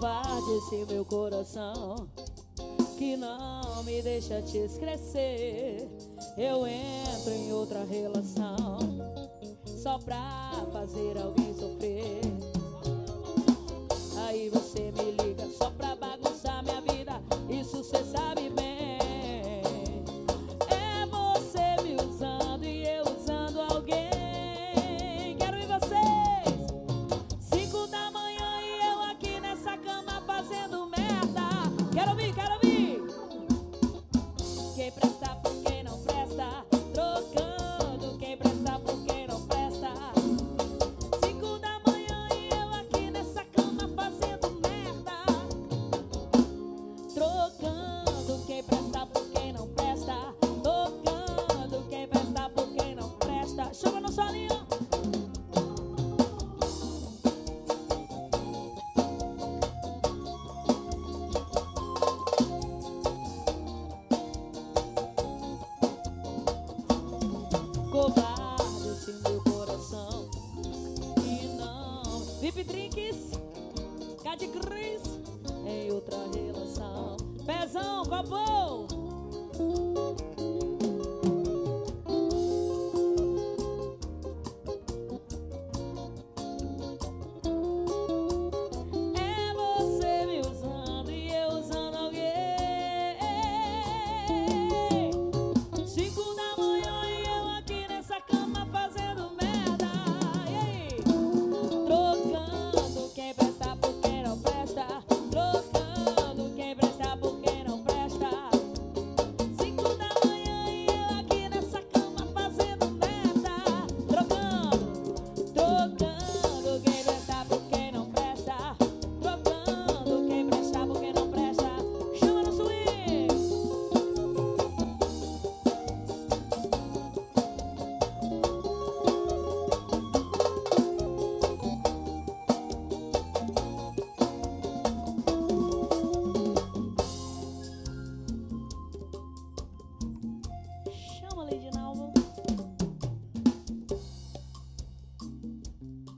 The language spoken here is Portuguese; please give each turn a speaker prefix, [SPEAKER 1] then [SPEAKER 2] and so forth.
[SPEAKER 1] covarde esse meu coração que não me deixa te esquecer. Eu entro em outra relação só pra fazer alguém sofrer. Aí você me liga só pra bagunçar minha vida, isso cê sabe bem. É você me usando e eu usando alguém. Quero ir vocês 5 da manhã e eu aqui nessa cama fazendo merda. Quero ouvir, quero ouvir. Quem presta por quem não presta, trocando quem presta por quem não presta. 5 da manhã e eu aqui nessa cama fazendo merda, trocando quem presta por quem não presta, tocando quem presta por quem não presta. Chama no solinho.